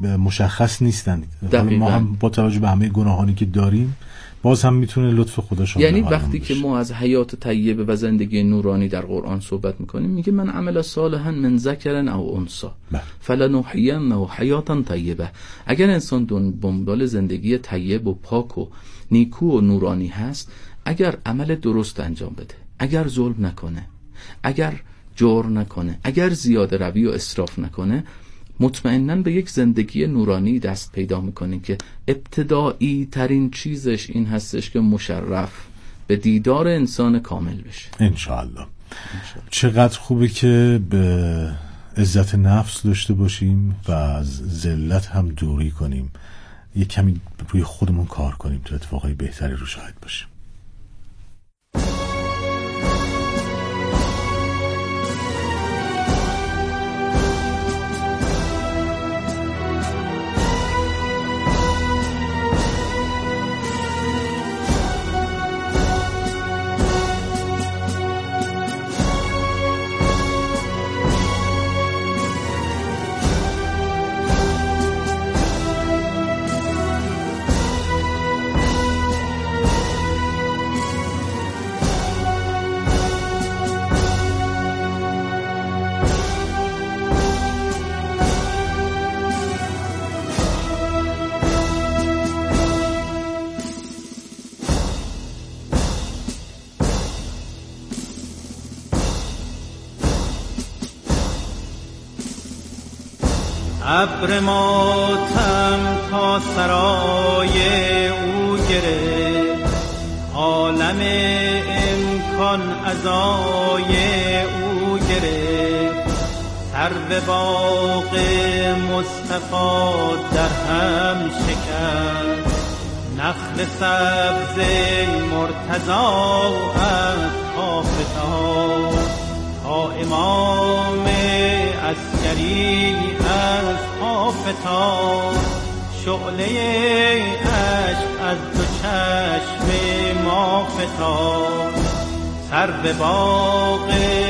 مشخص نیستن. ما هم با توجه به همه گناهانی که داریم باز هم میتونه لطف خدا شامل یعنی وقتی که ما از حیات طیبه و زندگی نورانی در قرآن صحبت میکنیم، میگه من عمل صالحا من ذکر او انثی فلنحیینه حیاتا طیبه. اگر انسان دنبال زندگی طیب و پاک و نیکو و نورانی هست، اگر عمل درست انجام بده، اگر ظلم نکنه، اگر جور نکنه، اگر زیاده روی و اسراف نکنه، مطمئناً به یک زندگی نورانی دست پیدا میکنه که ابتدایی ترین چیزش این هستش که مشرف به دیدار انسان کامل بشه انشاءالله. چقدر خوبه که به عزت نفس داشته باشیم و از ذلت هم دوری کنیم، یک کمی روی خودمون کار کنیم تا اتفاقای بهتری رو شاهد باشیم. ابر ماتم تا سرای او گرفت، عالم امکان عزای او گرفت، سرو باغ مصطفی در هم شکست، نخل سبز مرتضی از آفتاب تا امام عسکری از آفتاب، شعله عشق از دو چشم ما فتاد، سرو باغ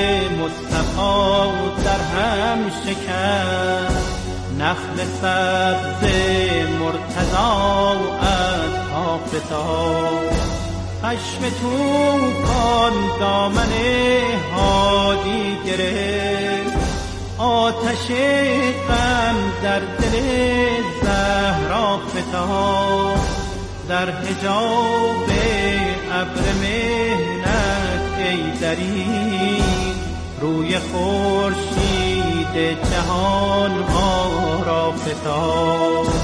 مصطفی در هم شکست، نخل سبز مرتضی از آفتاب، خشم طوفان دامن هادی گرفت، آتش غم در دل زهرا فتاد، در حجاب ابر محنت ای دری، روی خورشید جهان ها را فتاد.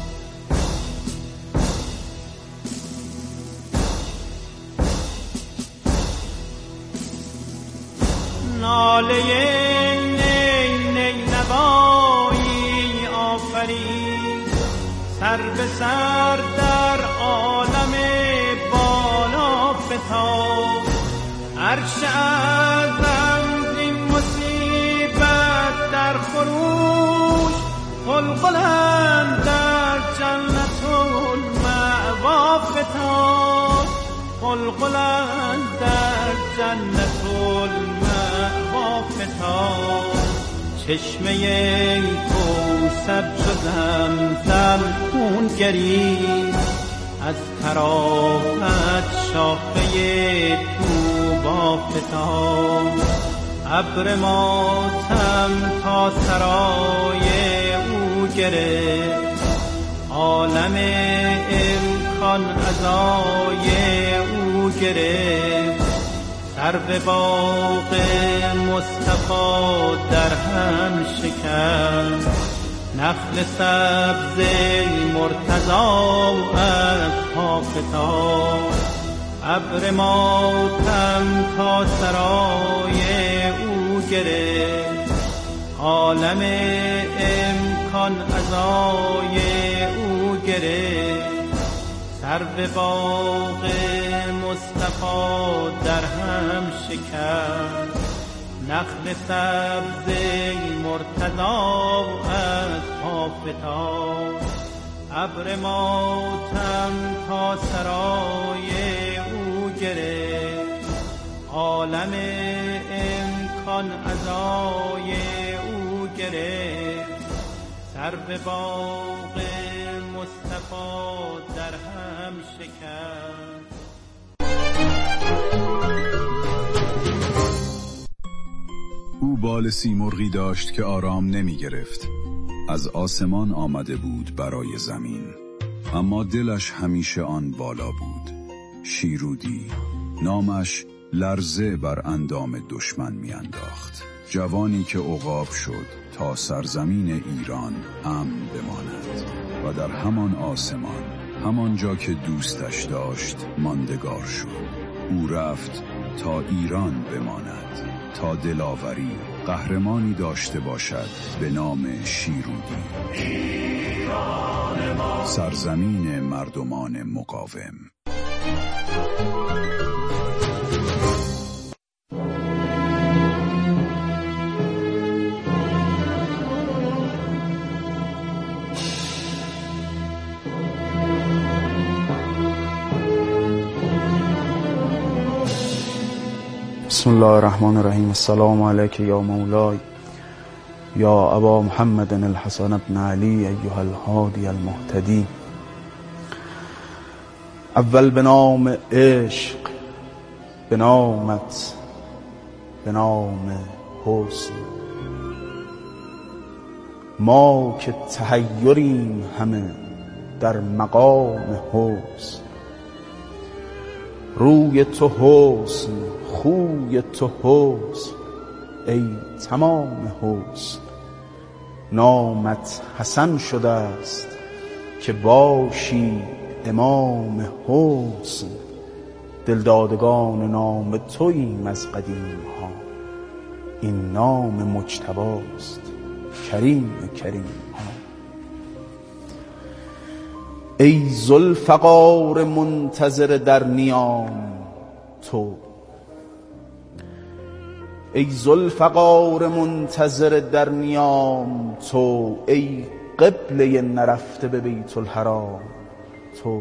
ناله نی نی نوایی آفرید، سر به سر در عالم بالا فتاد، عرش اعظم زین مصیبت در خروش، قلقلند در جنت المأوا فتاد، قلقلند در جنت المأوا فتاد، چشمه کوثر چو زمزم خون گریست، از طرافت شاخه طوبی فتاد، ابر ماتم تا سرای او گرفت، عالم امکان عزای او گرفت، سرو باغ مصطفی در هم شکست، نخل سبز مرتضی از پا فتاد، ابر ماتم تا سرای او گرفت، عالم امکان عزای او گرفت، سرو باغ مصطفی در هم شکست، نخل سبز مرتضی از پا فتاد، ابر ماتم تا سرای او گرفت، عالم امکان عزای او گرفت، سر به باغ مصطفی در هم شکست. او بال سیمرغی داشت که آرام نمی گرفت. از آسمان آمده بود برای زمین، اما دلش همیشه آن بالا بود. شیرودی نامش لرزه بر اندام دشمن می انداخت. جوانی که عقاب شد تا سرزمین ایران امن بماند و در همان آسمان، همان جا که دوستش داشت ماندگار شد. او رفت تا ایران بماند، تا دلاوری قهرمانی داشته باشد به نام شیرودی. ایران ما، سرزمین مردمان مقاوم. بسم الله الرحمن الرحیم. السلام علیک یا مولای یا ابا محمد الحسن بن علی ایها الهادی المهتدی. اول به نام عشق، به نامت، به نام حسن. ما که تحیریم همه در مقام حسن. روی تو حسن، خوی تو حسن، ای تمام حسن. نامت حسن شده است که باشی امام حسن. دلدادگان نام توییم از قدیم ها، این نام مجتباست کریم کریم ها. ای ذوالفقار منتظر در نیام تو، ای ذوالفقار منتظر در نیام تو. ای قبله نرفته به بیت الحرام تو.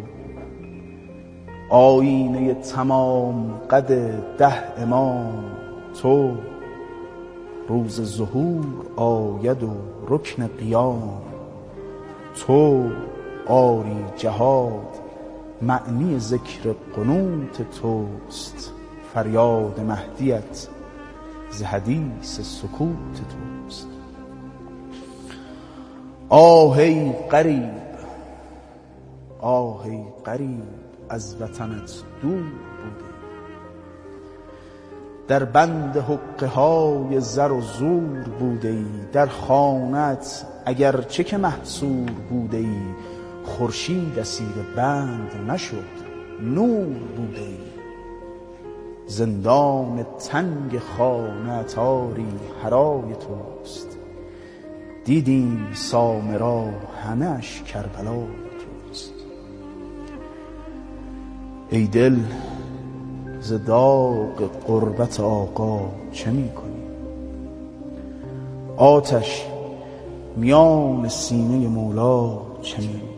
آینه تمام قد 10 امام تو. روز ظهور آید و رکن قیام تو. آری جهاد معنی ذکر قنوت توست. فریاد مهدیت ز حدیث سکوت توست. آه ای غریب، آه ای غریب، از وطنت دور بوده. در بند حقه های زر و زور بوده ای. در خانت اگر چه که محصور بوده ای. خورشید اسیر بند نشد، نور بوده ای. زندان تنگ خانه آری حرای توست. دیدیم سامرا همه اش کربلا توست. ای دل ز داغ قربت آقا چه می کنی؟ آتش میان سینه مولا چه می کنی؟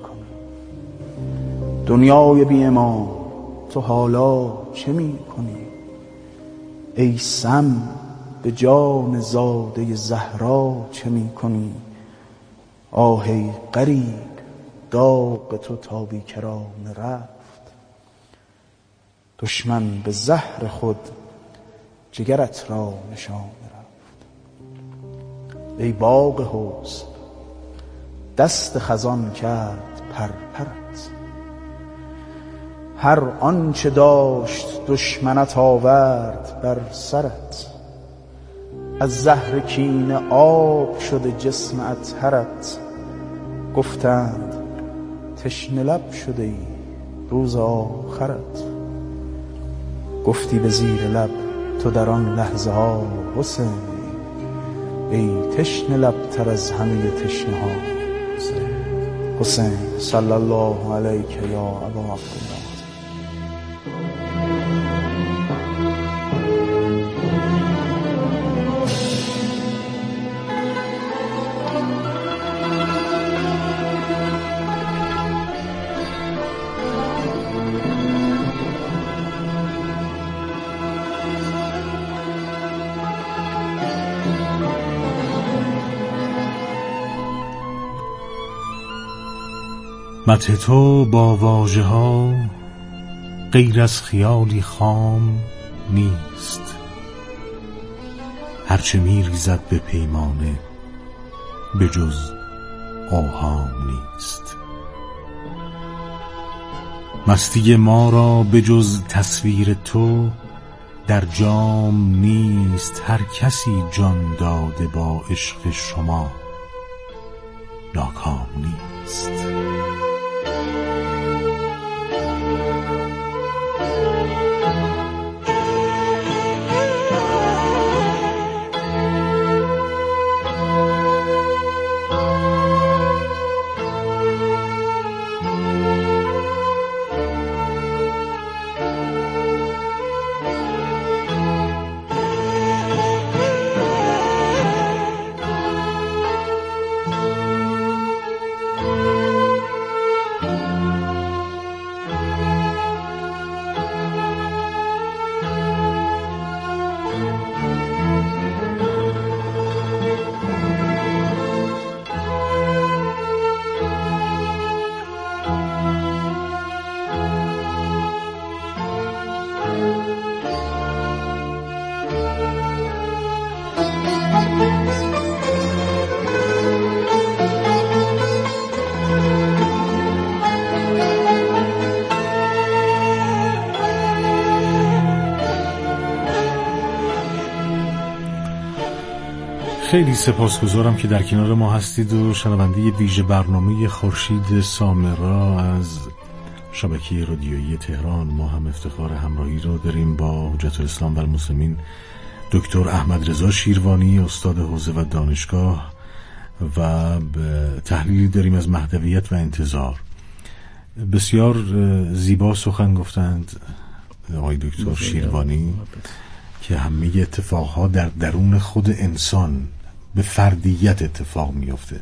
دنیای بی امان تو حالا چه می کنی؟ ای سم به جان زاده زهرا چه می کنی؟ آه ای غریب، داغ تو تا بیکرانه رفت. دشمن به زهر خود جگرت را نشانه رفت. ای باغ حسن، دست خزان کرد پرپرت. هر آنچه داشت دشمنت آورد بر سرت. از زهر کینه آب شده جسم اطهرت. گفتند تشنه لب شده ای روز آخرت. گفتی به زیر لب تو در آن لحظه ها حسین. ای تشنه لب تر از همه تشنه ها حسین. صلی الله علیک یا ابا عبدالله. مدح تو با واژه ها غیر از خیالی خام نیست، هرچه میریزد به پیمانه به جز اوهام نیست. مستی ما را به جز تصویر تو در جام نیست، هر کسی جان داده با عشق شما ناکام نیست. خیلی سپاسگزارم که در کنار ما هستید و شنونده ویژه برنامه خورشید سامرا از شبکه رادیویی تهران. ما هم افتخار همراهی رو داریم با حجت الاسلام و المسلمین دکتر احمد رضا شیروانی، استاد حوزه و دانشگاه، و تحلیلی داریم از مهدویت و انتظار. بسیار زیبا سخن گفتند آقای دکتر شیروانی که همه اتفاقها در درون خود انسان به فردیت اتفاق میفته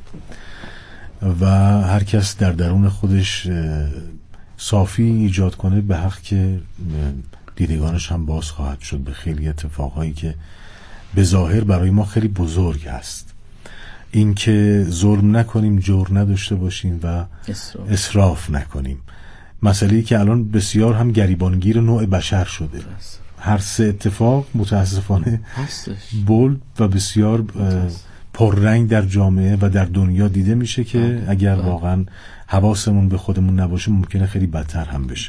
و هر کس در درون خودش صافی ایجاد کنه به حق که دیدگانش هم باز خواهد شد به خیلی اتفاقهایی که به ظاهر برای ما خیلی بزرگ هست. این که ظلم نکنیم، جور نداشته باشیم و اسراف نکنیم. مسئله‌ای که الان بسیار هم گریبانگیر نوع بشر شده. هر سه اتفاق متاسفانه بولد و بسیار پررنگ در جامعه و در دنیا دیده میشه که اگر واقعا حواسمون به خودمون نباشه ممکنه خیلی بدتر هم بشه.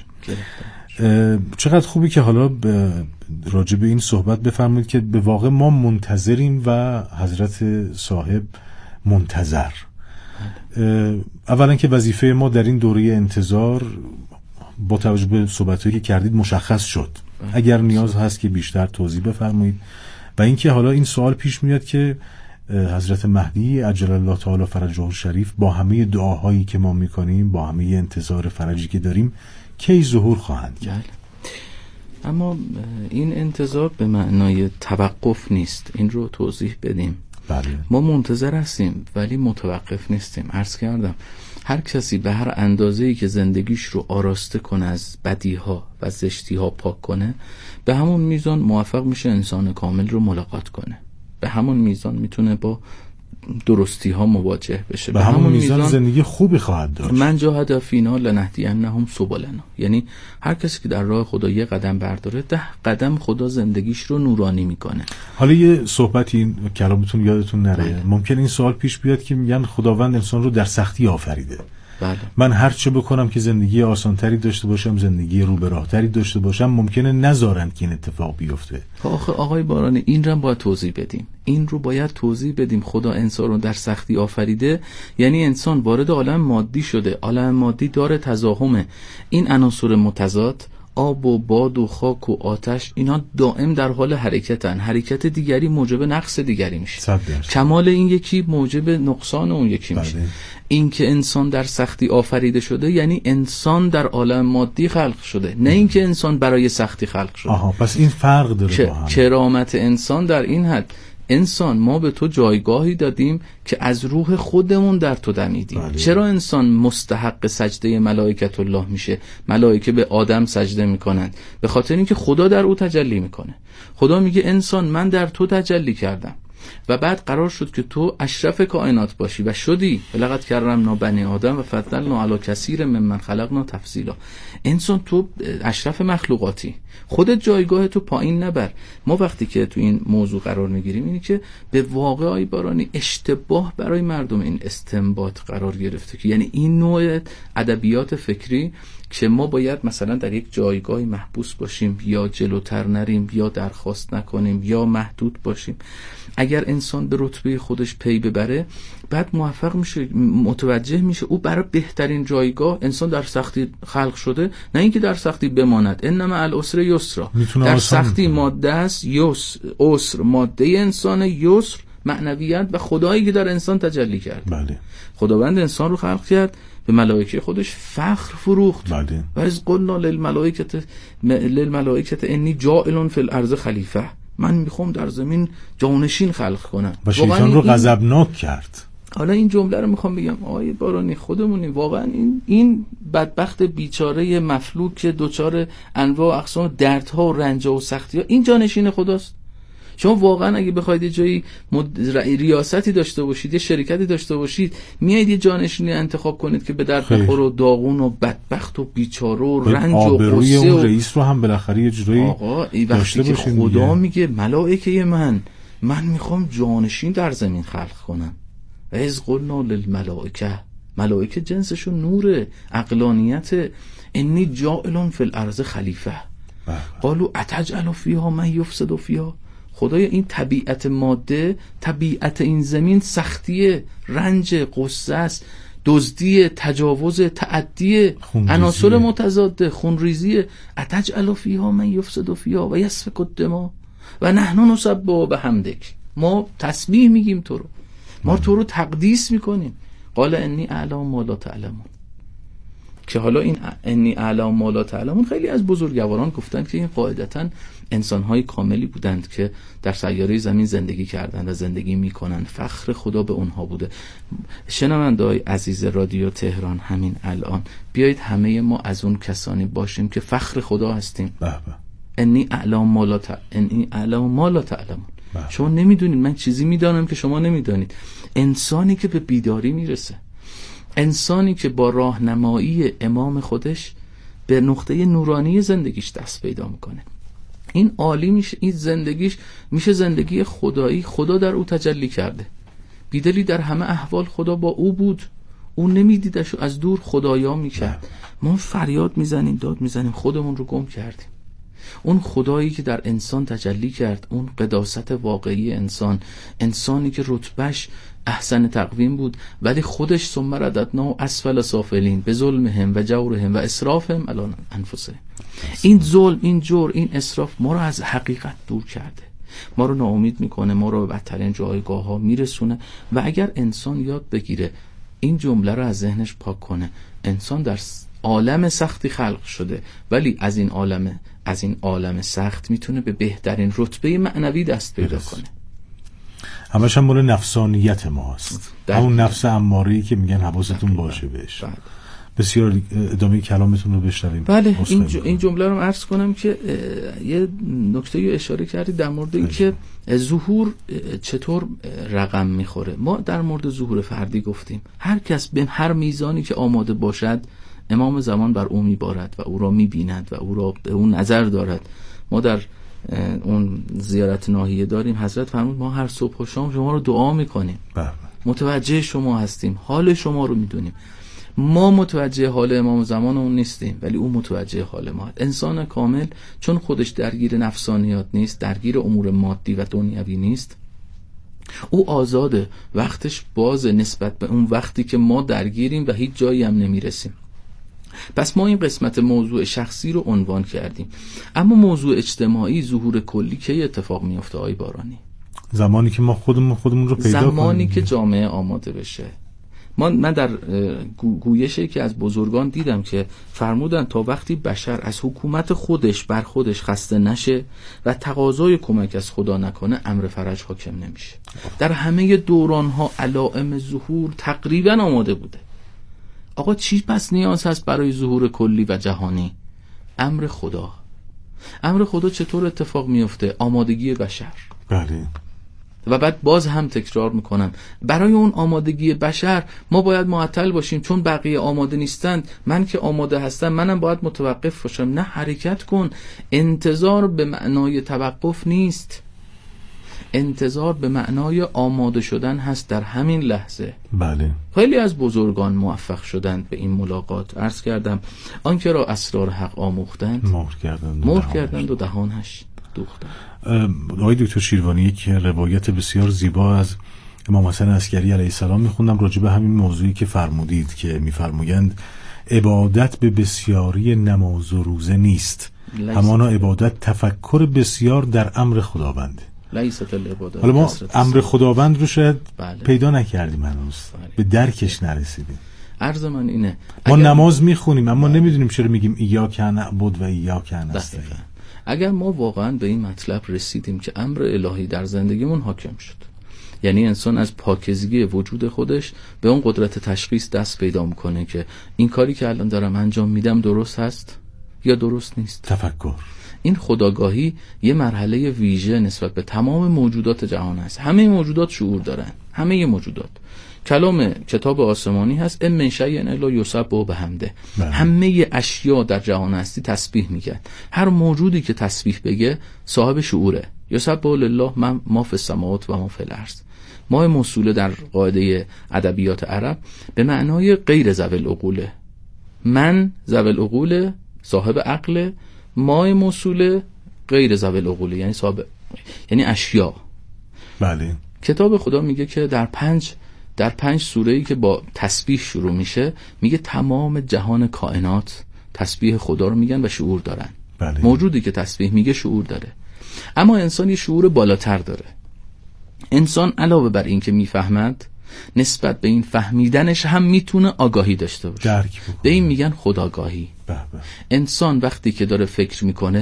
چقدر خوبی که حالا راجع به این صحبت بفرمایید که به واقع ما منتظریم و حضرت صاحب منتظر. اولا که وظیفه ما در این دوره انتظار با توجه به صحبتایی که کردید مشخص شد. اگر نیاز هست که بیشتر توضیح بفرمایید. و اینکه حالا این سوال پیش میاد که حضرت مهدی عجل الله تعالی فرجه الشریف با همه دعاهایی که ما میکنیم، با همه انتظار فرجی که داریم، کی ظهور خواهند کرد؟ اما این انتظار به معنای توقف نیست. این رو توضیح بدیم. بله. ما منتظر هستیم ولی متوقف نیستیم. عرض کردم هر کسی به هر اندازه‌ای که زندگیش رو آراسته کنه، از بدیها و زشتیها پاک کنه، به همون میزان موفق میشه انسان کامل رو ملاقات کنه. به همون میزان میتونه با درستی ها مواجه بشه. به همون میزان زندگی خوبی خواهد داشت. من جاهد فینا لنهدینهم سبلنا. یعنی هر کسی که در راه خدا یه قدم برداره 10 قدم خدا زندگیش رو نورانی میکنه. حالا یه صحبتی کلامتون یادتون نره، ممکن این سوال پیش بیاد که میگن خداوند انسان رو در سختی آفریده. بله. من هر چه بکنم که زندگی آسانتری داشته باشم، زندگی رو به راهتری داشته باشم، ممکنه نذارن که این اتفاق بیفته. آخه آقای بارانی این رو باید توضیح بدیم. این رو باید توضیح بدیم. خدا انسان رو در سختی آفریده، یعنی انسان وارد عالم مادی شده. عالم مادی داره تزاحمه. این عناصر متضاد، آب و باد و خاک و آتش، اینا دائم در حال حرکتن. حرکت دیگری موجب نقص دیگری میشه. کمال این یکی موجب نقصان اون یکی میشه. این که انسان در سختی آفریده شده یعنی انسان در عالم مادی خلق شده، نه اینکه انسان برای سختی خلق شده. آها، پس این فرق داره با هم. کرامت انسان در این حد، انسان ما به تو جایگاهی دادیم که از روح خودمون در تو دمیدیم. بله. چرا انسان مستحق سجده ملائکت الله میشه؟ ملائکه به آدم سجده میکنند به خاطر اینکه خدا در او تجلی میکنه. خدا میگه انسان من در تو تجلی کردم. و بعد قرار شد که تو اشرف کائنات باشی و شدی. لقد کرمنا بنی آدم و فضلنا علی کثیر ممن خلقنا تفضیلا. انسان تو اشرف مخلوقاتی، خودت جایگاه تو پایین نبر. ما وقتی که تو این موضوع قرار میگیریم اینی که به واقع آقای بارانی اشتباه برای مردم این استنباط قرار گرفته که یعنی این نوع ادبیات فکری که ما باید مثلا در یک جایگاهی محبوس باشیم یا جلوتر نریم یا درخواست نکنیم یا محدود باشیم. اگر انسان به رتبه خودش پی ببره بعد موفق میشه، متوجه میشه او برای بهترین جایگاه. انسان در سختی خلق شده، نه اینکه در سختی بماند. انما العسر یسرا، در سختی ماده است، عسر ماده انسان، یسر معنویت و خدایی که در انسان تجلی کرد. بله. خداوند انسان رو خلق کرد، به ملائکه فخر فروخت. بله. و از قلنا للملائکه انی جاعل فی الارض خلیفه، من میخوام در زمین جانشین خلق کنم و شیطان رو غضبناک کرد. حالا این جمله رو میخوام بگم آقای بارانی خودمونی واقعا این بدبخت بیچاره مفلوک که دوچار انواع و اقسام دردها و رنج‌ها و سختی‌ها، این جانشین خداست. شما واقعا اگه بخواید یه جایی ریاستی داشته باشید، یه شرکتی داشته باشید، میایید یه جانشینی انتخاب کنید که به درد بخور و داغون و بدبخت و بیچاره و رنج و غصه اون رئیس رو هم بالاخره یه جوری آقا این وقتی که خدا میگه ملائکه من میخوام جانشین در زمین خلق کنم. از قلنا للملائکه، ملائکه جنسشون نوره، عقلانیت. انی جاعل فی الارض خلیفه. قالوا اتجعل فیها من یفسد فیها. خدای این طبیعت ماده، طبیعت این زمین سختیه، رنج، غصه است، دزدی، تجاوز، تعدی، عناصر متضاد، خونریزی. اتجعل فیها من یفسد فیها و یسفک الدماء و نحن نسبح بحمدک. ما تسبیح میگیم تو رو، ما تو رو تقدیس میکنیم. قال انی اعلم ما لا تعلمون. که حالا این انی اعلم ما لا تعلمون خیلی از بزرگواران گفتن که این قاعدتاً انسان‌های کاملی بودند که در سیاره زمین زندگی کردند و زندگی میکنند. فخر خدا به اونها بوده. شنونده‌های عزیز رادیو تهران، همین الان بیایید همه ما از اون کسانی باشیم که فخر خدا هستیم. انی اعلم ما لا تعلمون. شما نمیدونید، من چیزی میدانم که شما نمیدانید. انسانی که به بیداری میرسه، انسانی که با راهنمایی امام خودش به نقطه نورانی زندگیش دست پیدا میکنه، این عالی میشه. این زندگیش میشه زندگی خدایی. خدا در او تجلی کرده. بیدلی در همه احوال خدا با او بود، او نمیدیدش، از دور خدایا میکرد. ما فریاد میزنیم، داد میزنیم، خودمون رو گم کردیم. اون خدایی که در انسان تجلی کرد، اون قداست واقعی انسان، انسانی که رتبهش احسن تقویم بود ولی خودش ثم رددناه اسفل سافلین به ظلمهم و جورهم و اسرافهم علی انفسهم. این ظلم، این جور، این اسراف ما رو از حقیقت دور کرده، ما رو ناامید میکنه، ما رو به بدترین جایگاه ها میرسونه. و اگر انسان یاد بگیره این جمله رو از ذهنش پاک کنه، انسان در عالم سختی خلق شده ولی از این عالم سخت میتونه به بهترین رتبه معنوی دست پیدا کنه. همش هم مال نفسانیت ماست، همون نفس اماره‌ای که میگن حواستون باشه بهش. بسیار ادامه کلامتون رو بشنویم. بله، این جمله رو عرض کنم که یه نکته رو اشاره کردید در مورد این که ظهور چطور رقم میخوره. ما در مورد ظهور فردی گفتیم هر کس به هر میزانی که آماده باشد امام زمان بر او میبارد و او را میبیند و او را به اون نظر دارد. ما در اون زیارت ناحیه داریم، حضرت فرمود ما هر صبح و شام شما رو دعا میکنیم، متوجه شما هستیم، حال شما رو میدونیم. ما متوجه حال امام زمان اون نیستیم ولی او متوجه حال ما. انسان کامل چون خودش درگیر نفسانیات نیست، درگیر امور مادی و دنیوی نیست، او آزاده، وقتش بازه نسبت به اون وقتی که ما درگیریم و هیچ جایی هم نمیرسیم. پس ما این قسمت موضوع شخصی رو عنوان کردیم، اما موضوع اجتماعی، ظهور کلی کی اتفاق میفته آقای بارانی؟ زمانی که ما خودمون رو پیدا کنیم، زمانی که جامعه آماده بشه. من در گویشی که از بزرگان دیدم که فرمودن تا وقتی بشر از حکومت خودش بر خودش خسته نشه و تقاضای کمک از خدا نکنه، امر فرج حاکم نمیشه. در همه دوران‌ها علائم ظهور تقریبا آماده بوده. آقا چی پس نیاز هست برای ظهور کلی و جهانی؟ امر خدا. امر خدا چطور اتفاق میفته؟ آمادگی بشر. بله. و بعد باز هم تکرار میکنم برای اون آمادگی بشر ما باید معطل باشیم چون بقیه آماده نیستند. من که آماده هستم منم باید متوقف باشم. نه، حرکت کن. انتظار به معنای توقف نیست، انتظار به معنای آماده شدن هست در همین لحظه. بله. خیلی از بزرگان موفق شدند به این ملاقات. عرض کردم آنکه را اسرار حق آموختند مهر کردند و دهانش دوختند. آقای دکتر شیروانی، یک روایت بسیار زیبا از امام حسن عسکری علیه السلام میخوندم راجع به همین موضوعی که فرمودید که میفرمایند عبادت به بسیاری نماز و روزه نیست، همانا عبادت تفکر بسیار در امر خداوند. لیست العبادت. حالا ما امر خداوند رو شاید پیدا نکردیم هنوز، به درکش نرسیدیم. عرض من اینه ما نماز میخونیم اما نمیدونیم چرا میگیم ایاک نعبد و ایاک نستعین. اگر ما واقعا به این مطلب رسیدیم که امر الهی در زندگیمون حاکم شد، یعنی انسان از پاکیزگی وجود خودش به اون قدرت تشخیص دست پیدا میکنه که این کاری که الان دارم انجام میدم درست هست یا درست نیست. تفکر. این خودآگاهی یه مرحله ویژه نسبت به تمام موجودات جهان هست. همه موجودات شعور دارن، همه موجودات. کلام کتاب آسمانی هست ان من شیء الا یسبح بحمده. همه اشیا در جهان هستی تسبیح میگن. هر موجودی که تسبیح بگه صاحب شعوره. یسبح لله ما فی السماوات و ما فی الارض. ما موصوله در قاعده ادبیات عرب به معنای غیر ذوی العقول. من ذوی العقول، صاحب عقل. ما موصوله غیر ذوی العقول، یعنی صاحب، یعنی اشیا. بله. کتاب خدا میگه که در پنج سوره‌ای که با تسبیح شروع میشه میگه تمام جهان کائنات تسبیح خدا رو میگن و شعور دارن. بله. موجودی که تسبیح میگه شعور داره. اما انسان یه شعور بالاتر داره. انسان علاوه بر این که میفهمد، نسبت به این فهمیدنش هم میتونه آگاهی داشته باشه. به این میگن خودآگاهی. انسان وقتی که داره فکر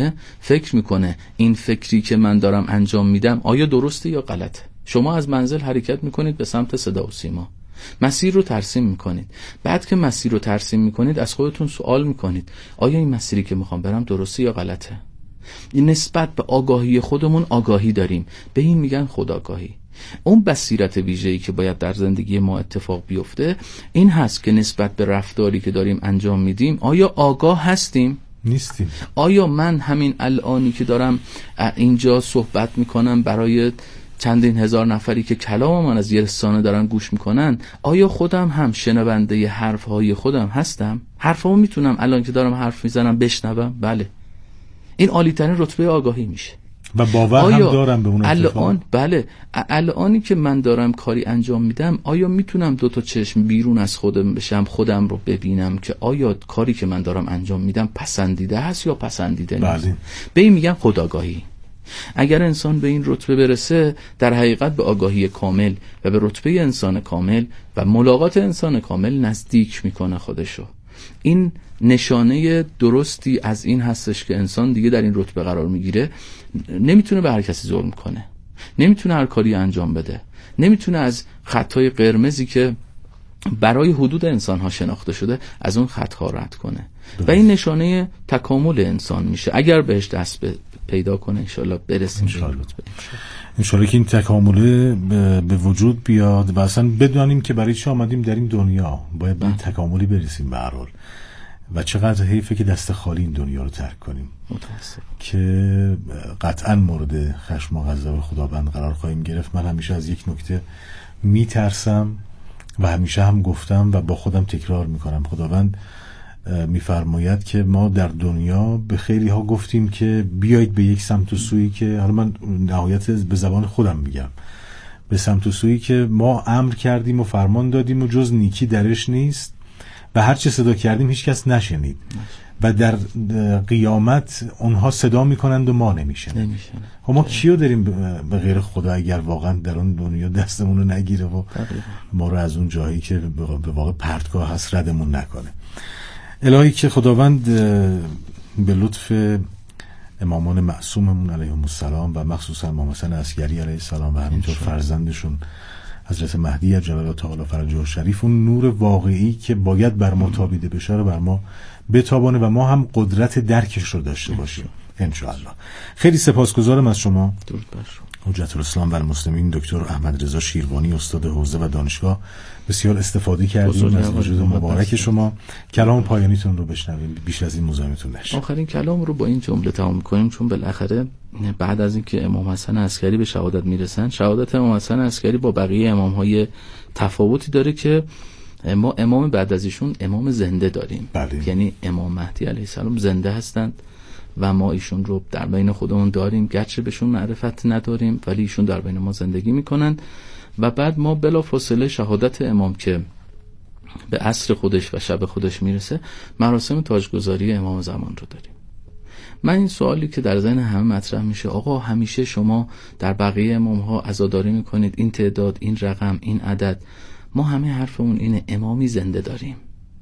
میکنه این فکری که من دارم انجام میدم آیا درسته یا غلطه. شما از منزل حرکت میکنید به سمت صدا و سیما، مسیر رو ترسیم میکنید. بعد که مسیر رو ترسیم میکنید از خودتون سوال میکنید آیا این مسیری که میخوام برم درسته یا غلطه. این نسبت به آگاهی خودمون آگاهی داریم، به این میگن خودآگاهی. اون بصیرت ویژه‌ای که باید در زندگی ما اتفاق بیفته این هست که نسبت به رفتاری که داریم انجام میدیم آیا آگاه هستیم؟ نیستیم. آیا من همین الانی که دارم اینجا صحبت میکنم برای چندین هزار نفری که کلام من از یه رسانه دارن گوش میکنن، آیا خودم هم شنونده حرفهای خودم هستم؟ حرفامو میتونم الان که دارم حرف میزنم بشنوم؟ بله. این عالی‌ترین رتبه آگاهی میشه. و باور هم دارم به اون اتفاق. بله. الانی که من دارم کاری انجام میدم آیا میتونم دو تا چشم بیرون از خودم بشم، خودم رو ببینم که آیا کاری که من دارم انجام میدم پسندیده هست یا پسندیده نیست. بله. به این میگن خودآگاهی. اگر انسان به این رتبه برسه در حقیقت به آگاهی کامل و به رتبه انسان کامل و ملاقات انسان کامل نزدیک میکنه خودشو. این نشانه درستی از این هستش که انسان دیگه در این رتبه قرار میگیره، نمیتونه به هر کسی ظلم کنه، نمیتونه هر کاری انجام بده، نمیتونه از خطای قرمزی که برای حدود انسان ها شناخته شده از اون خطها رد کنه. و این نشانه تکامل انسان میشه. اگر بهش دست پیدا کنه انشالله برسیم انشالله که این تکامله به وجود بیاد و اصلا بدانیم که برای چی آمدیم در این دنیا. باید به این تکاملی برسیم به هر حال. و چقدر حیفه که دست خالی این دنیا رو ترک کنیم. متاسف که قطعا مورد خشم و غضب خداوند قرار خواهیم گرفت. من همیشه از یک نکته میترسم و همیشه هم گفتم و با خودم تکرار میکنم. خداوند میفرماید که ما در دنیا به خیلی ها گفتیم که بیایید به یک سمت و سویی که، حالا من نهایت به زبان خودم میگم، به سمت و سویی که ما امر کردیم و فرمان دادیم و جز نیکی درش نیست و هر چه صدا کردیم هیچ کس نشنید و در قیامت اونها صدا میکنند و ما نمیشنیم. ما کیو داریم به غیر خدا اگر واقعا در اون دنیا دستمون رو نگیره و ما رو از اون جایی که به واقع پرتگاه هست ردمون نکنه. الهی که خداوند به لطف امامان معصوممون علیهم السلام و مخصوصا امام حسن عسکری علیه السلام و همینطور فرزندشون حضرت مهدی عجل الله تعالی فرجه شریف، اون نور واقعی که باید بر ما تابیده بشه رو بر ما بتابانه و ما هم قدرت درکش رو داشته باشیم انشاءالله. خیلی سپاسگزارم از شما حجت الاسلام و المسلمین دکتر احمد رضا شیروانی، استاد حوزه و دانشگاه، بسیار استفاده کردیم از وجود مبارک شما. کلام پایانیتون رو بشنویم، بیش از این مزاحمتون نشه. آخرین کلام رو با این جمله تمام می‌کنیم، چون بالاخره بعد از اینکه امام حسن عسکری به شهادت میرسن، شهادت امام حسن عسکری با بقیه امام‌های تفاوتی داره که ما امام بعد از ایشون امام زنده داریم. بله. یعنی امام مهدی علیه السلام زنده هستند و ما ایشون رو در بین خودمون داریم، گرچه بهشون معرفت نداریم ولی ایشون در بین ما زندگی میکنن. و بعد ما بلافاصله شهادت امام که به عصر خودش و شب خودش میرسه، مراسم تاجگذاری امام زمان رو داریم. من این سوالی که در ذهن همه مطرح میشه، آقا همیشه شما در بقیه امام ها عزاداری میکنید، این تعداد، این رقم، این عدد، ما همه حرفمون اینه امامی زنده داریم،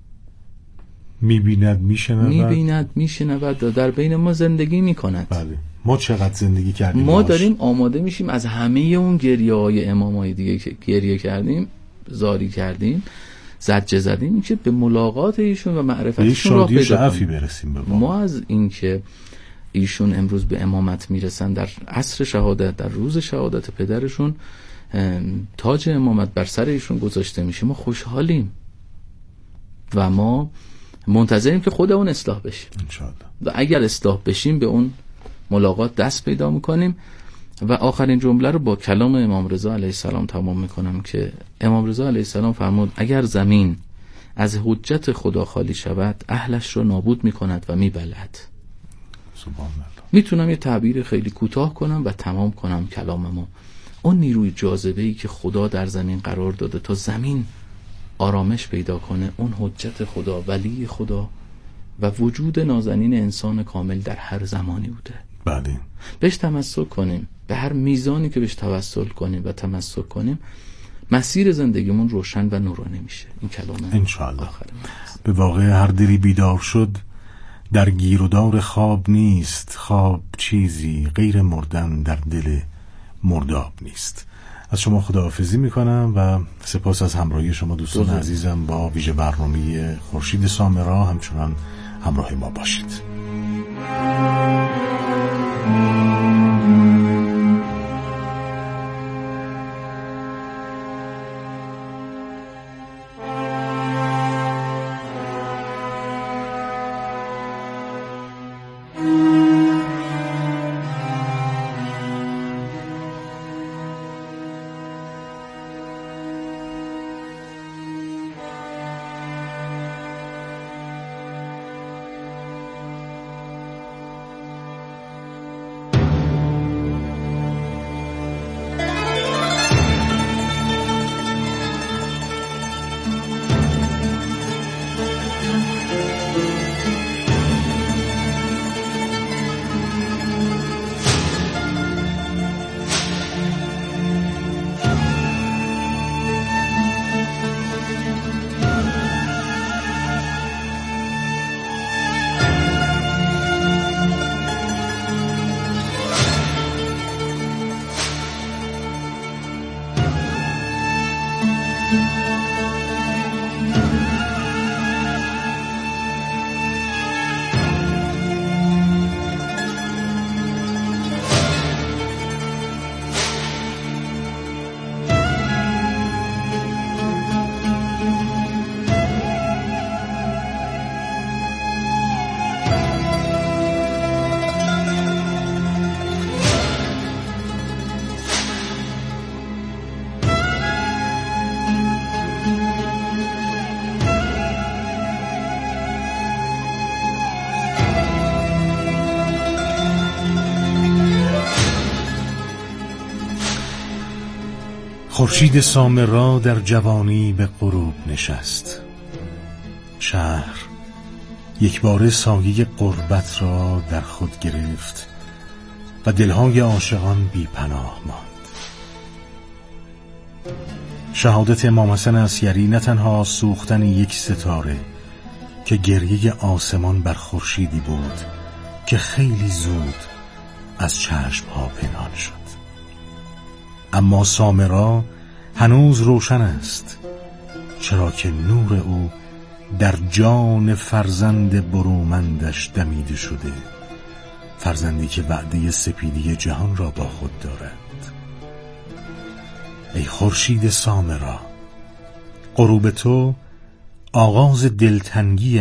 میبیند میشنود در بین ما زندگی میکند. بله. ما چقدر زندگی کردیم؟ ما داریم آماده میشیم از همه اون گریه های امامای دیگه که گریه کردیم، زاری کردیم، زجه زدیم، که به ملاقات ایشون و معرفتشون راه پیدا برسیم. ما از این که ایشون امروز به امامت میرسن در عصر شهادت، در روز شهادت پدرشون، تاج امامت بر سر ایشون گذاشته میشه، ما خوشحالیم و ما منتظریم که خود اون اصلاح بشه انشاءالله. و اگر اصلاح بشیم به اون ملاقات دست پیدا میکنیم. و آخرین جمله رو با کلام امام رضا علیه السلام تمام میکنم که امام رضا علیه السلام فرمود اگر زمین از حجت خدا خالی شود، اهلش رو نابود میکند و میبلد. سبحان الله. میتونم یه تعبیر خیلی کوتاه کنم و تمام کنم کلاممو. اون نیروی جاذبه‌ای که خدا در زمین قرار داده تا زمین آرامش پیدا کنه، اون حجت خدا، ولی خدا و وجود نازنین انسان کامل در هر زمانی بوده. بله. بهش تمسک کنیم، به هر میزانی که بهش توسل کنیم و تمسک کنیم، مسیر زندگیمون روشن و نورانی میشه. این کلام انشاءالله. به واقع هر دلی بیدار شد در گیر و دار خواب نیست، خواب چیزی غیر مردن در دل مرداب نیست. از شما خداحافظی میکنم و سپاس از همراهی شما دوستان عزیزم. با ویژه برنامه خورشید سامرا همچنان همراه ما باشید. خورشید سامرا در جوانی به غروب نشست. شهر یک باره سایه غربت را در خود گرفت و دلهای عاشقان بی پناه ماند. شهادت امام حسن عسکری نه تنها سوختن یک ستاره که گریه آسمان بر خورشیدی بود که خیلی زود از چشمها پنهان شد، اما سامرا هنوز روشن است، چرا که نور او در جان فرزند برومندش دمیده شده، فرزندی که وعده سپیدی جهان را با خود دارد. ای خورشید سامرا. غروب تو آغاز دلتنگی